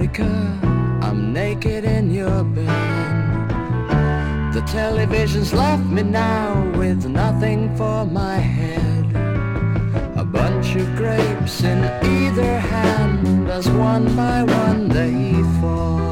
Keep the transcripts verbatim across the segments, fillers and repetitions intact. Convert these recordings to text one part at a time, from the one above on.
America, I'm naked in your bed. The television's left me now with nothing for my head. A bunch of grapes in either hand as one by one they fall.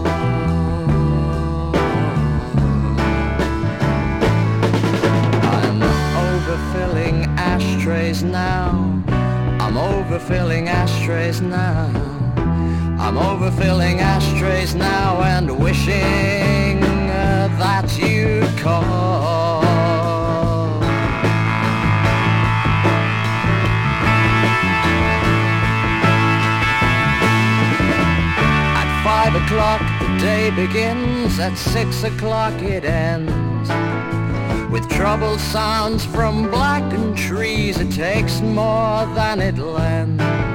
I'm overfilling ashtrays now. I'm overfilling ashtrays now. I'm overfilling ashtrays now and wishing uh, that you'd call. At five o'clock the day begins, at six o'clock it ends. With troubled sounds from blackened trees, it takes more than it lends.